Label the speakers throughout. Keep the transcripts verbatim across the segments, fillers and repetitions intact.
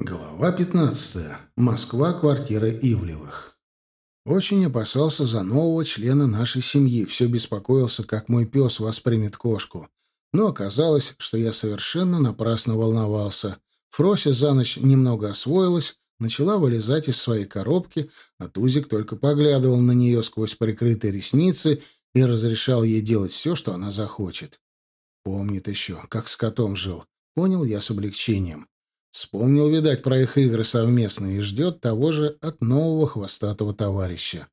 Speaker 1: Глава пятнадцатая. Москва, квартира Ивлевых. Очень опасался за нового члена нашей семьи, все беспокоился, как мой пес воспримет кошку. Но оказалось, что я совершенно напрасно волновался. Фрося за ночь немного освоилась, начала вылезать из своей коробки, а Тузик только поглядывал на нее сквозь прикрытые ресницы и разрешал ей делать все, что она захочет. Помнит еще, как с котом жил. Понял я с облегчением. Вспомнил, видать, про их игры совместные и ждет того же от нового хвостатого товарища.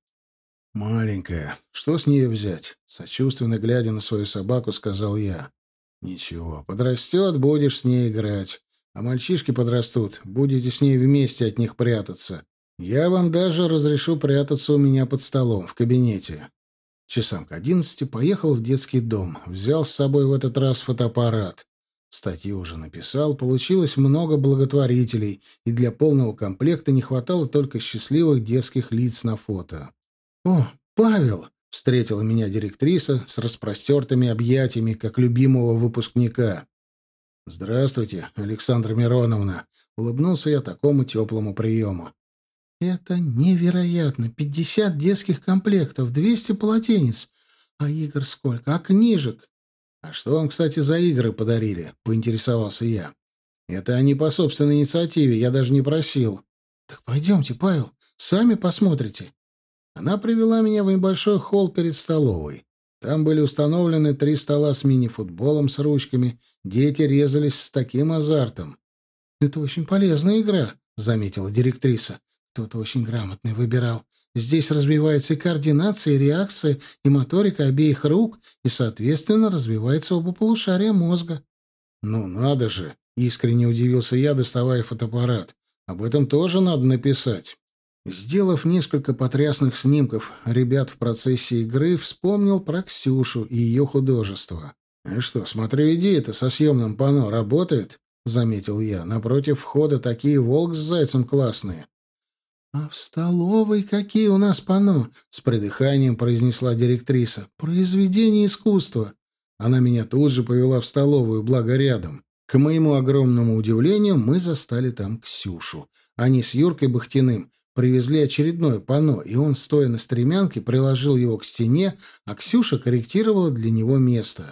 Speaker 1: «Маленькая, что с нее взять?» Сочувственно глядя на свою собаку, сказал я. «Ничего, подрастет, будешь с ней играть. А мальчишки подрастут, будете с ней вместе от них прятаться. Я вам даже разрешу прятаться у меня под столом, в кабинете». Часам к одиннадцати поехал в детский дом. Взял с собой в этот раз фотоаппарат. Статью уже написал, получилось много благотворителей, и для полного комплекта не хватало только счастливых детских лиц на фото. «О, Павел!» — встретила меня директриса с распростертыми объятиями, как любимого выпускника. «Здравствуйте, Александра Мироновна!» — улыбнулся я такому теплому приему. «Это невероятно! Пятьдесят детских комплектов, двести полотенец. А игр сколько? А книжек?» «А что вам, кстати, за игры подарили?» — поинтересовался я. «Это они по собственной инициативе, я даже не просил». «Так пойдемте, Павел, сами посмотрите». Она привела меня в небольшой холл перед столовой. Там были установлены три стола с мини-футболом с ручками. Дети резались с таким азартом. «Это очень полезная игра», — заметила директриса. «Кто-то очень грамотный выбирал. Здесь развивается и координация, и реакция, и моторика обеих рук, и, соответственно, развивается оба полушария мозга». «Ну надо же!» — искренне удивился я, доставая фотоаппарат. «Об этом тоже надо написать». Сделав несколько потрясных снимков ребят в процессе игры, вспомнил про Ксюшу и ее художество. «И что, смотрю, идея-то со съемным панно работает?» — заметил я. «Напротив входа такие волк с зайцем классные». «А в столовой какие у нас панно?» — с придыханием произнесла директриса. «Произведение искусства». Она меня тут же повела в столовую, благо рядом. К моему огромному удивлению, мы застали там Ксюшу. Они с Юркой Бахтиным привезли очередное панно, и он, стоя на стремянке, приложил его к стене, а Ксюша корректировала для него место.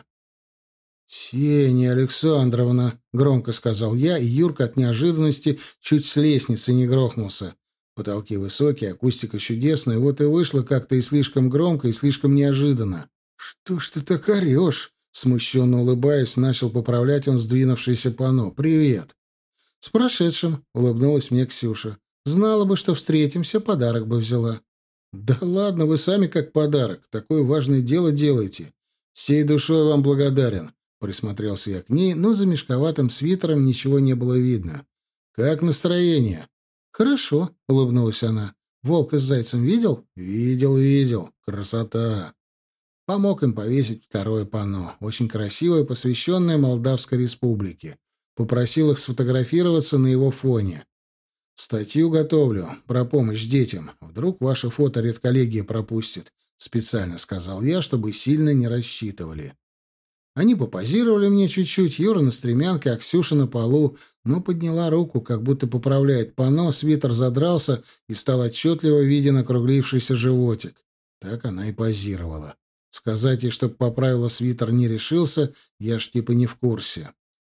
Speaker 1: «Ксения Александровна», — громко сказал я, и Юрка от неожиданности чуть с лестницы не грохнулся. Потолки высокие, акустика чудесная, вот и вышло как-то и слишком громко, и слишком неожиданно. «Что ж ты так орешь?» — смущенно улыбаясь, начал поправлять он сдвинувшееся панно. «Привет!» «С прошедшим!» — улыбнулась мне Ксюша. «Знала бы, что встретимся, подарок бы взяла». «Да ладно, вы сами как подарок. Такое важное дело делаете. Всей душой вам благодарен». Присмотрелся я к ней, но за мешковатым свитером ничего не было видно. «Как настроение?» «Хорошо», — улыбнулась она. «Волка с зайцем видел?» «Видел, видел. Красота!» Помог им повесить второе панно, очень красивое, посвященное Молдавской Республике. Попросил их сфотографироваться на его фоне. «Статью готовлю про помощь детям. Вдруг ваше фото редколлегия пропустит», — специально сказал я, чтобы сильно не рассчитывали. Они попозировали мне чуть-чуть, Юра на стремянке, а Ксюша на полу, но подняла руку, как будто поправляет панно, свитер задрался, и стал отчетливо виден округлившийся животик. Так она и позировала. Сказать ей, чтоб поправила свитер, не решился, я ж типа не в курсе.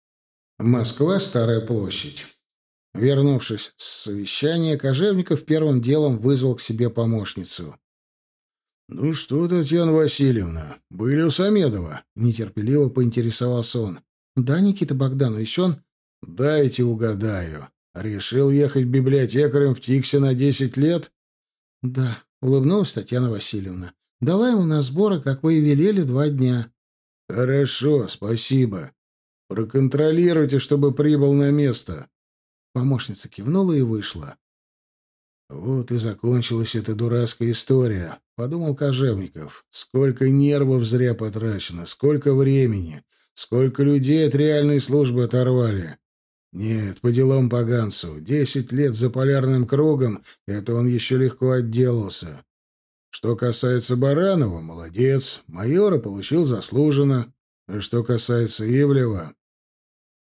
Speaker 1: Москва, Старая площадь. Вернувшись с совещания, Кожевников первым делом вызвал к себе помощницу. «Ну что, Татьяна Васильевна, были у Самедова?» — нетерпеливо поинтересовался он. «Да, Никита Богданович, он...» «Дайте угадаю. Решил ехать библиотекарем в Тиксе на десять лет?» «Да», — улыбнулась Татьяна Васильевна. «Дала ему на сборы, как вы и велели, два дня». «Хорошо, спасибо. Проконтролируйте, чтобы прибыл на место». Помощница кивнула и вышла. «Вот и закончилась эта дурацкая история», — подумал Кожевников. «Сколько нервов зря потрачено, сколько времени, сколько людей от реальной службы оторвали. Нет, по делам поганцу. Десять лет за полярным кругом — это он еще легко отделался. Что касается Баранова, молодец, майора получил заслуженно. А что касается Ивлева...»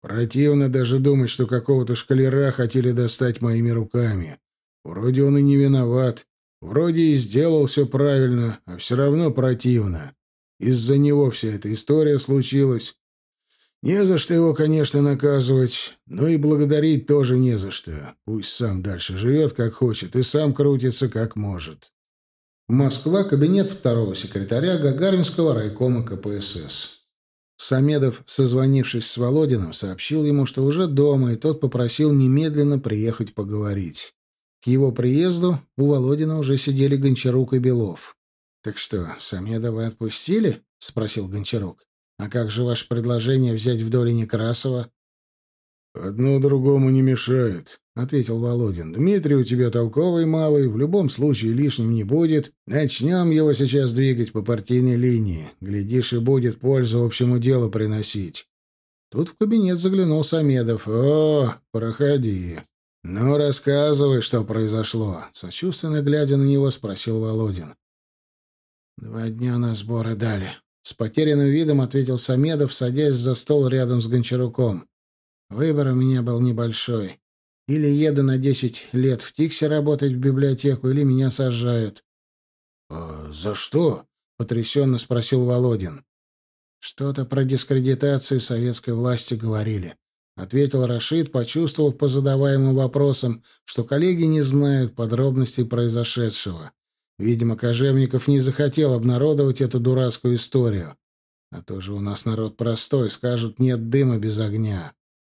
Speaker 1: Противно даже думать, что какого-то шкалера хотели достать моими руками. Вроде он и не виноват, вроде и сделал все правильно, а все равно противно. Из-за него вся эта история случилась. Не за что его, конечно, наказывать, но и благодарить тоже не за что. Пусть сам дальше живет, как хочет, и сам крутится, как может. Москва, кабинет второго секретаря Гагаринского райкома ка пэ эс эс. Самедов, созвонившись с Володиным, сообщил ему, что уже дома, и тот попросил немедленно приехать поговорить. К его приезду у Володина уже сидели Гончарук и Белов. «Так что, Самедова отпустили?» — спросил Гончарук. «А как же ваше предложение взять в доле Некрасова?» «Одно другому не мешает», — ответил Володин. «Дмитрий у тебя толковый малый, в любом случае лишним не будет. Начнем его сейчас двигать по партийной линии. Глядишь, и будет пользу общему делу приносить». Тут в кабинет заглянул Самедов. «О, проходи. Ну, рассказывай, что произошло», — сочувственно глядя на него, спросил Володин. «Два дня на сборы дали», — с потерянным видом ответил Самедов, садясь за стол рядом с Гончаруком. «Выбор у меня был небольшой. Или еду на десять лет в ТИКСе работать в библиотеку, или меня сажают». «А за что?» — потрясенно спросил Володин. «Что-то про дискредитацию советской власти говорили», — ответил Рашид, почувствовав по задаваемым вопросам, что коллеги не знают подробностей произошедшего. Видимо, Кожевников не захотел обнародовать эту дурацкую историю. А то же у нас народ простой, скажут, нет дыма без огня.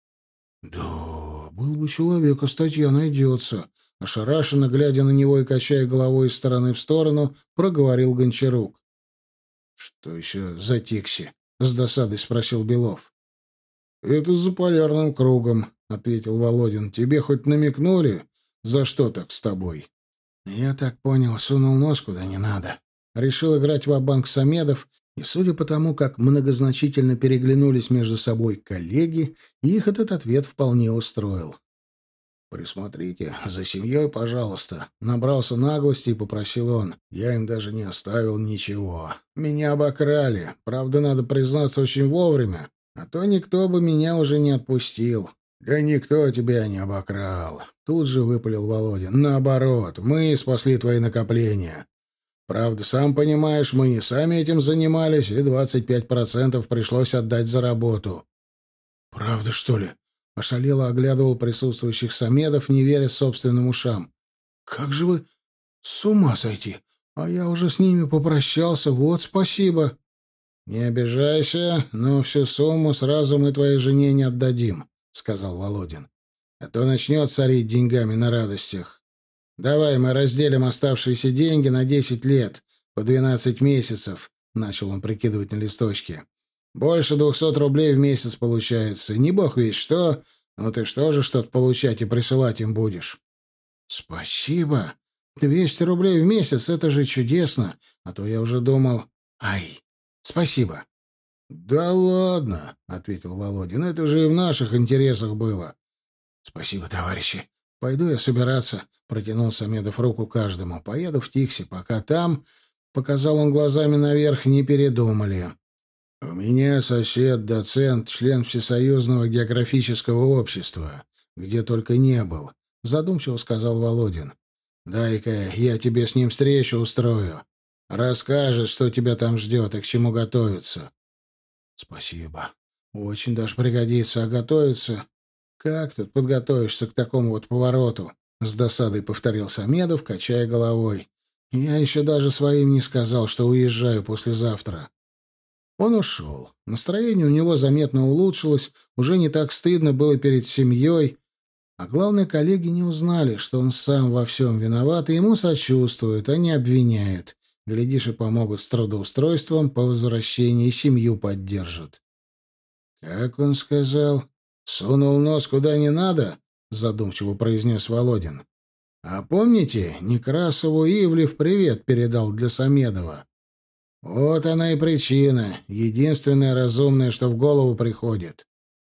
Speaker 1: «Да, был бы человек, а статья найдется», — ошарашенно, глядя на него и качая головой из стороны в сторону, проговорил Гончарук. «Что еще за Тикси?» — с досадой спросил Белов. «Это за полярным кругом», — ответил Володин. «Тебе хоть намекнули, за что так с тобой?» «Я так понял, сунул нос куда не надо». Решил играть ва-банк Самедов, и, судя по тому, как многозначительно переглянулись между собой коллеги, их этот ответ вполне устроил. «Присмотрите за семьей, пожалуйста», — набрался наглости и попросил он. «Я им даже не оставил ничего. Меня обокрали. Правда, надо признаться, очень вовремя, а то никто бы меня уже не отпустил». «Да никто тебя не обокрал», — тут же выпалил Володин. «Наоборот, мы спасли твои накопления. Правда, сам понимаешь, мы не сами этим занимались, и двадцать пять процентов пришлось отдать за работу». «Правда, что ли?» — ошалело оглядывал присутствующих Самедов, не веря собственным ушам. «Как же вы... с ума сойти! А я уже с ними попрощался, вот спасибо!» «Не обижайся, но всю сумму сразу мы твоей жене не отдадим», — сказал Володин. «А то начнет сорить деньгами на радостях. Давай мы разделим оставшиеся деньги на десять лет, по двенадцать месяцев», — начал он прикидывать на листочке. «Больше двухсот рублей в месяц получается. Не бог весть что, но ты что же что-то получать и присылать им будешь?» «Спасибо. Двести рублей в месяц — это же чудесно. А то я уже думал... Ай, спасибо». «Да ладно», — ответил Володин, — «это же и в наших интересах было». «Спасибо, товарищи. Пойду я собираться», — протянул Самедов руку каждому. «Поеду в ТИКСе, пока там...» — показал он глазами наверх, — «не передумали». «У меня сосед, доцент, член Всесоюзного географического общества, где только не был», — задумчиво сказал Володин. «Дай-ка я тебе с ним встречу устрою. Расскажет, что тебя там ждет и к чему готовиться». «Спасибо. Очень даже пригодится. А готовиться... Как тут подготовишься к такому вот повороту?» — с досадой повторил Самедов, качая головой. «Я еще даже своим не сказал, что уезжаю послезавтра». Он ушел. Настроение у него заметно улучшилось, уже не так стыдно было перед семьей, а главное, коллеги не узнали, что он сам во всем виноват, и ему сочувствуют, а не обвиняют. Глядишь, и помогут с трудоустройством, по возвращении семью поддержат. «Как он сказал? Сунул нос куда не надо?» — задумчиво произнес Володин. «А помните, Некрасову Ивлев привет передал для Самедова? Вот она и причина, единственное разумное, что в голову приходит».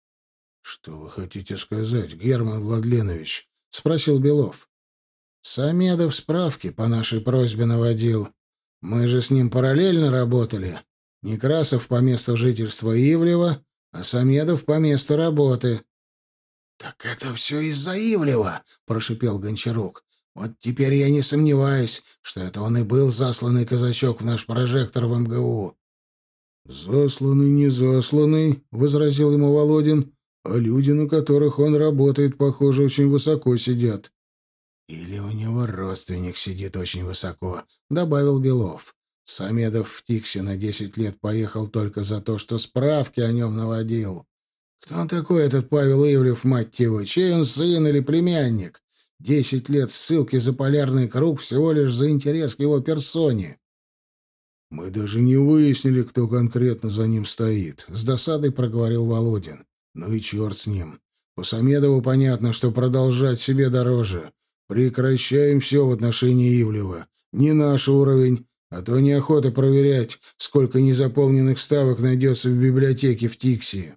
Speaker 1: «Что вы хотите сказать, Герман Владленович?» — спросил Белов. «Самедов справки по нашей просьбе наводил. Мы же с ним параллельно работали. Некрасов по месту жительства Ивлева, а Самедов по месту работы». «Так это все из-за Ивлева», — прошипел Гончарук. «Вот теперь я не сомневаюсь, что это он и был засланный казачок в наш прожектор в МГУ». «Засланный, не засланный», — возразил ему Володин, «а люди, на которых он работает, похоже, очень высоко сидят». «Или у него родственник сидит очень высоко», — добавил Белов. «Самедов в Тиксе на десять лет поехал только за то, что справки о нем наводил. Кто он такой, этот Павел Ивлев, мать его? Чей он сын или племянник? Десять лет ссылки за полярный круг всего лишь за интерес к его персоне». «Мы даже не выяснили, кто конкретно за ним стоит», — с досадой проговорил Володин. «Ну и черт с ним. По Самедову понятно, что продолжать себе дороже. Прекращаем все в отношении Ивлева. Не наш уровень, а то неохота проверять, сколько незаполненных ставок найдется в библиотеке в Тикси».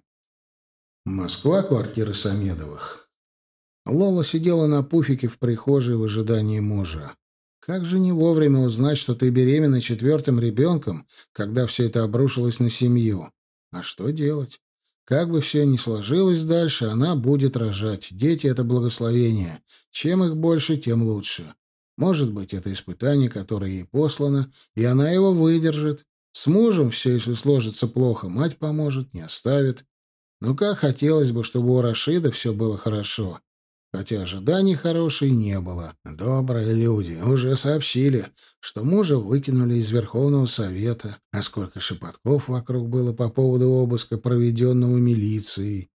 Speaker 1: Москва, квартира Самедовых. Лола сидела на пуфике в прихожей в ожидании мужа. Как же не вовремя узнать, что ты беременна четвертым ребенком, когда все это обрушилось на семью? А что делать? Как бы все ни сложилось дальше, она будет рожать. Дети — это благословение. Чем их больше, тем лучше. Может быть, это испытание, которое ей послано, и она его выдержит. С мужем все, если сложится плохо, мать поможет, не оставит. Ну, как хотелось бы, чтобы у Рашида все было хорошо. Хотя ожиданий хорошей не было. Добрые люди уже сообщили, что мужа выкинули из Верховного Совета, а сколько шепотков вокруг было по поводу обыска, проведенного милицией.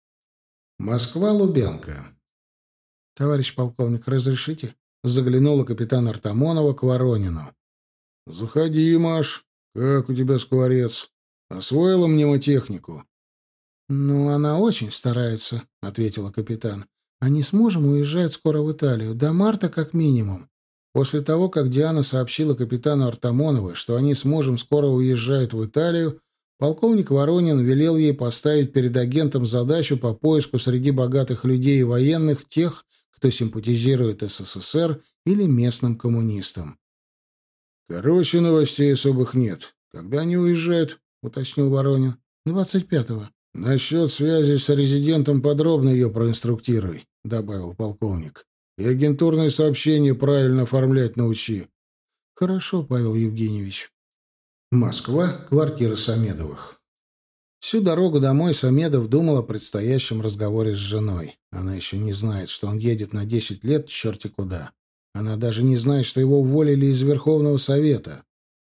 Speaker 1: Москва, Лубянка. «Товарищ полковник, разрешите?» — заглянула капитан Артамонова к Воронину. «Заходи, Маш. Как у тебя скворец? Освоила мнемотехнику?» «Ну, она очень старается», — ответила капитан. «Они с мужем уезжают скоро в Италию, до марта как минимум». После того, как Диана сообщила капитану Артамоновой, что они с мужем скоро уезжают в Италию, полковник Воронин велел ей поставить перед агентом задачу по поиску среди богатых людей и военных тех, кто симпатизирует СССР или местным коммунистам. «Короче, новостей особых нет. Когда они уезжают?» — уточнил Воронин. «двадцать пятого». «Насчет связи с резидентом подробно ее проинструктируй», — добавил полковник. «И агентурные сообщения правильно оформлять научи». «Хорошо, Павел Евгеньевич». Москва, квартира Самедовых. Всю дорогу домой Самедов думал о предстоящем разговоре с женой. Она еще не знает, что он едет на десять лет черти куда. Она даже не знает, что его уволили из Верховного Совета.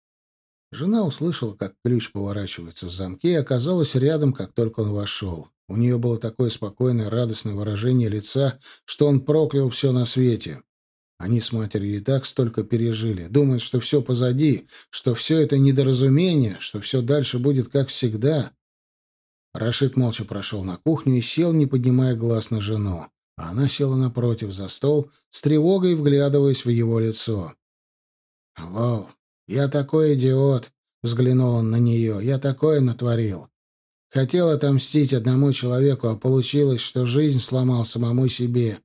Speaker 1: Жена услышала, как ключ поворачивается в замке, и оказалась рядом, как только он вошел. У нее было такое спокойное, радостное выражение лица, что он проклял все на свете. Они с матерью и так столько пережили. Думают, что все позади, что все это недоразумение, что все дальше будет как всегда. Рашид молча прошел на кухню и сел, не поднимая глаз на жену. А она села напротив за стол, с тревогой вглядываясь в его лицо. «Лол, я такой идиот!» — взглянул он на нее. «Я такое натворил. Хотел отомстить одному человеку, а получилось, что жизнь сломал самому себе.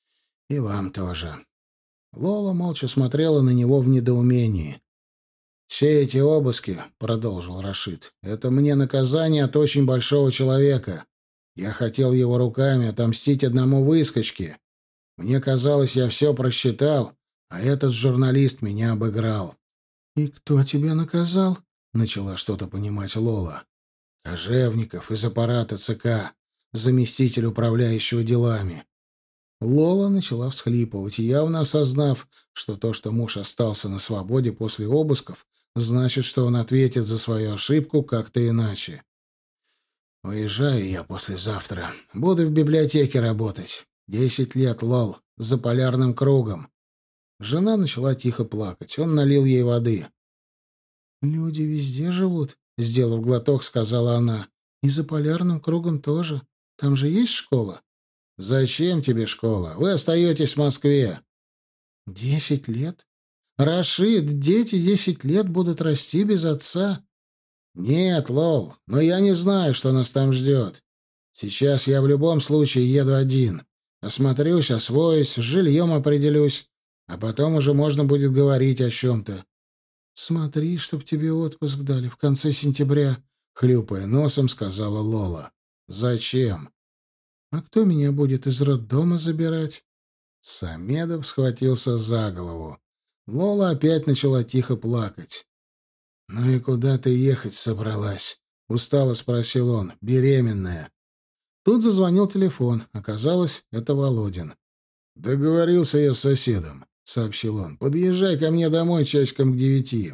Speaker 1: И вам тоже». Лола молча смотрела на него в недоумении. «Все эти обыски, — продолжил Рашид, — это мне наказание от очень большого человека. Я хотел его руками отомстить одному выскочке. Мне казалось, я все просчитал, а этот журналист меня обыграл». «И кто тебя наказал?» — начала что-то понимать Лола. «Кожевников из аппарата ЦК, заместитель управляющего делами». Лола начала всхлипывать, явно осознав, что то, что муж остался на свободе после обысков, значит, что он ответит за свою ошибку как-то иначе. «Уезжаю я послезавтра. Буду в библиотеке работать. Десять лет, Лол, за полярным кругом». Жена начала тихо плакать. Он налил ей воды. «Люди везде живут», — сделав глоток, сказала она. «И за полярным кругом тоже. Там же есть школа?» «Зачем тебе школа? Вы остаетесь в Москве». «Десять лет? Рашид, дети десять лет будут расти без отца». «Нет, Лол, но я не знаю, что нас там ждет. Сейчас я в любом случае еду один. Осмотрюсь, освоюсь, с жильем определюсь, а потом уже можно будет говорить о чем-то». «Смотри, чтоб тебе отпуск дали в конце сентября», — хлюпая носом, сказала Лола. Зачем? А кто меня будет из роддома забирать? Самедов схватился за голову. Лола опять начала тихо плакать. «Ну и куда ты ехать собралась?» — устало спросил он. «Беременная». Тут зазвонил телефон. Оказалось, это Володин. «Договорился я с соседом», — сообщил он. «Подъезжай ко мне домой часиком к девяти».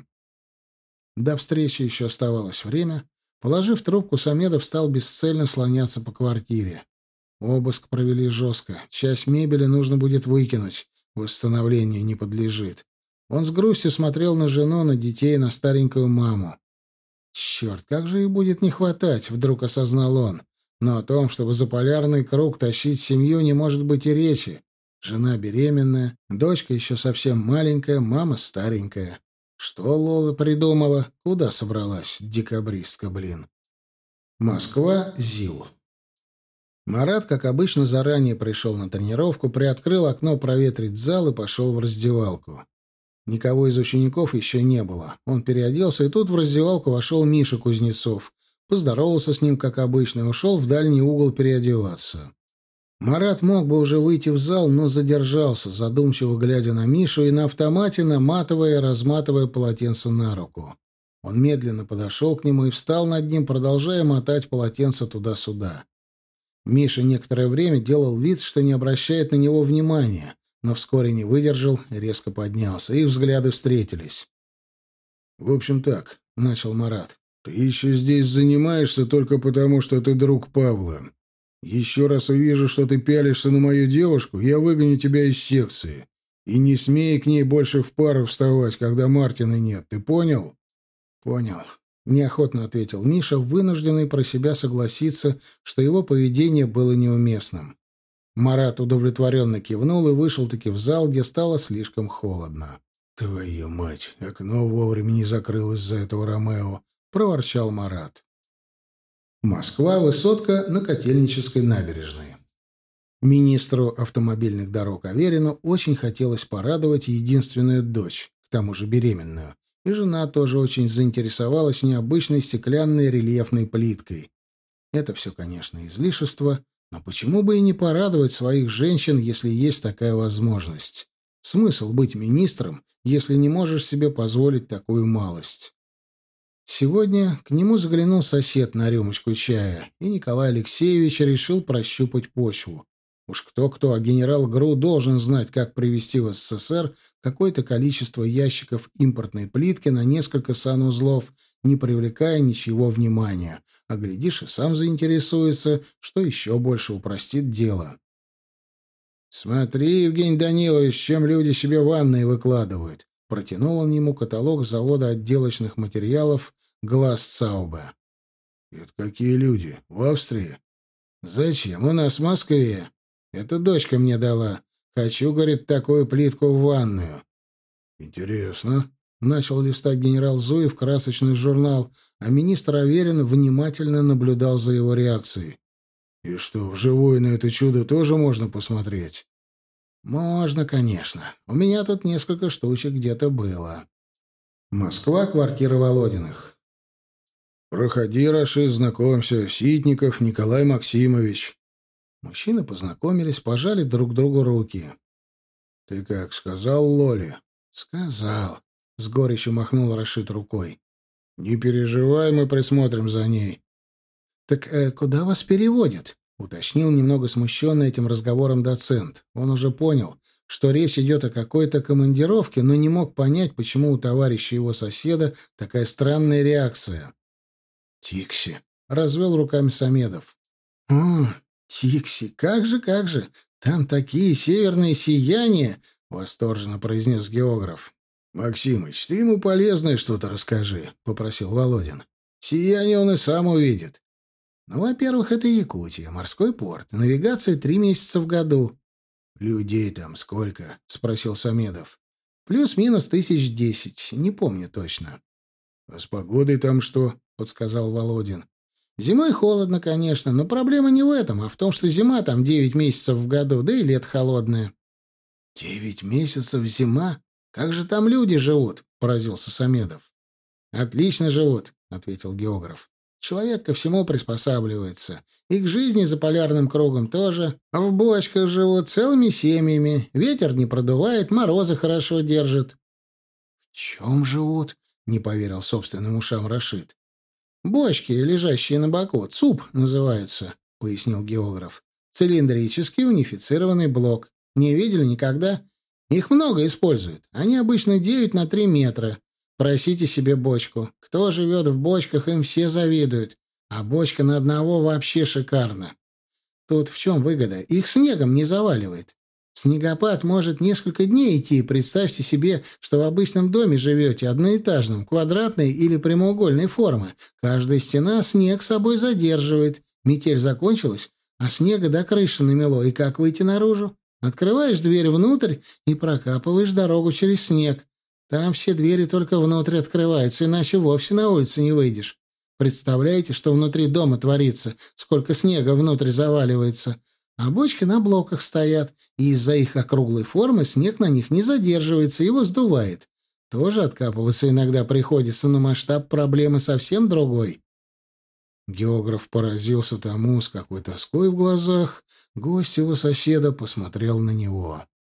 Speaker 1: До встречи еще оставалось время. Положив трубку, Самедов стал бесцельно слоняться по квартире. Обыск провели жестко. Часть мебели нужно будет выкинуть. Восстановлению не подлежит. Он с грустью смотрел на жену, на детей, на старенькую маму. «Черт, как же их будет не хватать!» — вдруг осознал он. Но о том, чтобы за полярный круг тащить семью, не может быть и речи. Жена беременная, дочка еще совсем маленькая, мама старенькая. Что Лола придумала? Куда собралась? Декабристка, блин. Москва, ЗИЛ. Марат, как обычно, заранее пришел на тренировку, приоткрыл окно проветрить зал и пошел в раздевалку. Никого из учеников еще не было. Он переоделся, и тут в раздевалку вошел Миша Кузнецов. Поздоровался с ним, как обычно, и ушел в дальний угол переодеваться. Марат мог бы уже выйти в зал, но задержался, задумчиво глядя на Мишу и на автомате наматывая и разматывая полотенце на руку. Он медленно подошел к нему и встал над ним, продолжая мотать полотенце туда-сюда. Миша некоторое время делал вид, что не обращает на него внимания, но вскоре не выдержал и резко поднялся. Их взгляды встретились. «В общем так», — начал Марат, — «ты еще здесь занимаешься только потому, что ты друг Павла. Еще раз увижу, что ты пялишься на мою девушку, я выгоню тебя из секции. И не смей к ней больше в пару вставать, когда Мартина нет. Ты понял?» «Понял», — неохотно ответил Миша, вынужденный про себя согласиться, что его поведение было неуместным. Марат удовлетворенно кивнул и вышел-таки в зал, где стало слишком холодно. «Твою мать! Окно вовремя не закрылось из-за этого Ромео!» — проворчал Марат. Москва, высотка на Котельнической набережной. Министру автомобильных дорог Аверину очень хотелось порадовать единственную дочь, к тому же беременную, и жена тоже очень заинтересовалась необычной стеклянной рельефной плиткой. Это все, конечно, излишество, но почему бы и не порадовать своих женщин, если есть такая возможность? Смысл быть министром, если не можешь себе позволить такую малость? Сегодня к нему заглянул сосед на рюмочку чая, и Николай Алексеевич решил прощупать почву. Уж кто-кто, а генерал ГРУ должен знать, как привезти в СССР какое-то количество ящиков импортной плитки на несколько санузлов, не привлекая ничего внимания. А глядишь, и сам заинтересуется, что еще больше упростит дело. «Смотри, Евгений Данилович, чем люди себе ванные выкладывают». Протянул он ему каталог завода отделочных материалов «Гласцаубе». «Это какие люди? В Австрии?» «Зачем? У нас в Москве. Это дочка мне дала. Хочу, говорит, такую плитку в ванную». «Интересно», — начал листать генерал Зуев красочный журнал, а министр Аверин внимательно наблюдал за его реакцией. «И что, вживую на это чудо тоже можно посмотреть?» «Можно, конечно. У меня тут несколько штучек где-то было». Москва, квартира Володиных. «Проходи, Рашид, знакомься. Ситников Николай Максимович». Мужчины познакомились, пожали друг другу руки. «Ты как, сказал Лоле?» «Сказал», — с горечью махнул Рашид рукой. «Не переживай, мы присмотрим за ней». «Так э, куда вас переводят?» — уточнил немного смущенный этим разговором доцент. Он уже понял, что речь идет о какой-то командировке, но не мог понять, почему у товарища его соседа такая странная реакция. «Тикси», — развел руками Самедов. «О, Тикси, как же, как же! Там такие северные сияния!» — восторженно произнес географ. «Максимыч, ты ему полезное что-то расскажи», — попросил Володин. «Сияние он и сам увидит». «Ну, во-первых, это Якутия, морской порт. Навигация три месяца в году». «Людей там сколько?» — спросил Самедов. «Плюс-минус тысяч десять. Не помню точно». «А с погодой там что?» — подсказал Володин. «Зимой холодно, конечно, но проблема не в этом, а в том, что зима там девять месяцев в году, да и лето холодное». «Девять месяцев зима? Как же там люди живут?» — поразился Самедов. «Отлично живут», — ответил географ. Человек ко всему приспосабливается. И к жизни за полярным кругом тоже. В бочках живут целыми семьями. Ветер не продувает, морозы хорошо держит. — В чем живут? — не поверил собственным ушам Рашид. — Бочки, лежащие на боку. ЦУП называются, — пояснил географ. — Цилиндрический унифицированный блок. Не видели никогда? Их много используют. Они обычно девять на три метра. Просите себе бочку. Кто живет в бочках, им все завидуют. А бочка на одного вообще шикарна. Тут в чем выгода? Их снегом не заваливает. Снегопад может несколько дней идти. Представьте себе, что в обычном доме живете, одноэтажном, квадратной или прямоугольной формы. Каждая стена снег с собой задерживает. Метель закончилась, а снега до крыши намело. И как выйти наружу? Открываешь дверь внутрь и прокапываешь дорогу через снег. Там все двери только внутрь открываются, иначе вовсе на улицу не выйдешь. Представляете, что внутри дома творится, сколько снега внутрь заваливается. А бочки на блоках стоят, и из-за их округлой формы снег на них не задерживается, его сдувает. Тоже откапываться иногда приходится, но масштаб проблемы совсем другой. Географ поразился тому, с какой тоской в глазах гость его соседа посмотрел на него.